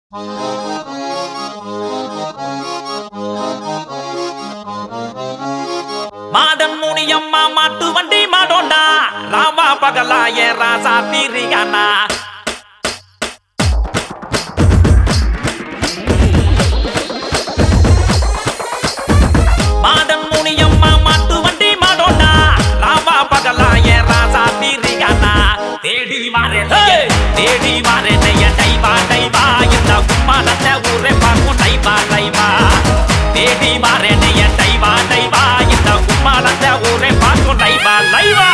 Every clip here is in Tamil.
மாடன் முனியம்மா மாட்டு வண்டி மாடோண்டா ராமா பகலா ஏ ராசா தீரிகானா மாடன் முனியம்மா மாட்டு வண்டி மாடோண்டா ராமா பகலா ஏ ராசா தீரிகானா தேடி மாறே டைவா டைவா இந்த கும்மாலத்தை ஊரே பார்க்கும் டைவா டைவா தேடி மாறே டைவா டைவா இந்த கும்மாலத்தை ஊரே பார்க்கும் டைவா லைவா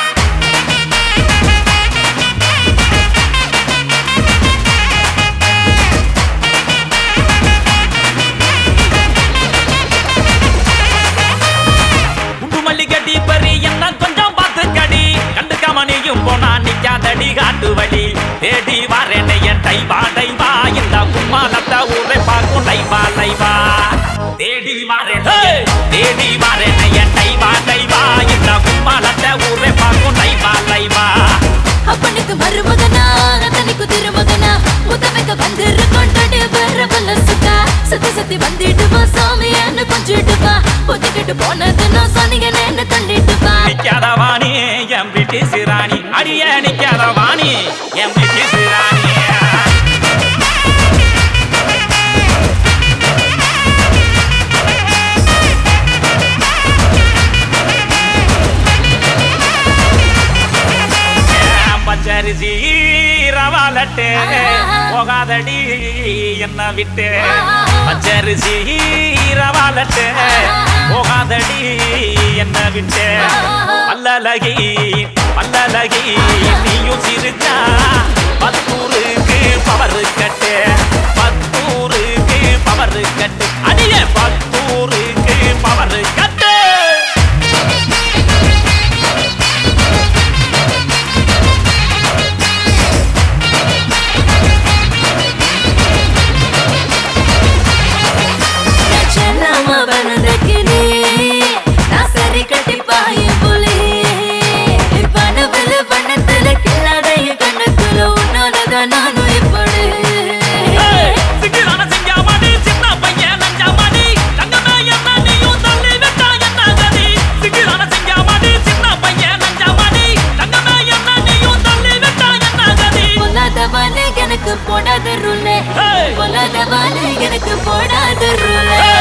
மல்லிகட்டி பறி என்ன கொஞ்சம் பார்த்து கடி கண்டு கமனியும் போனா நிக்காதடி காட்டு வழி தேடி வரேன் என் டைவா டைவா இந்த கும்மாலத்தை ஊரை பார்க்கும் டைவா லைவா தேடி வரேன் என் டைவா டைவா இந்த கும்மாலத்தை ஊரை பார்க்கும் டைவா லைவா அப்பனுக்கு மருமகனா தனிக்கு திருமகனா முத்தமைக்க வந்துரு கொண்டாடி வர பலசுக்கா சத்தி சத்தி வந்துடுவா சாமியான்னு கொஞ்சிடுவா ஒத்துக்கிட்டு போனது நான் சொன்னீங்க என்ன தள்ளிடுவா நிக்காத வாணி என் பிரிட்டிஷ் ராணி அடிய நிக்காத வாணி என் பிரிட்டிஷ் ராணி பச்சரிசி ரவாலட்டு போகாதடி என்ன விட்டு பச்சரிசி ரவாலட்டு போகாதடி என்ன விட்டு பல்லலகி நீயும் சிரிச்சா பத்தூருக்கு பவர் கட்டு பத்தூருக்கு பவர் கட்டு அடிய பத்தூருக்கு பவர் கட்டு எனக்கு போடாத ரூலே எனக்கு போடாத ரூலே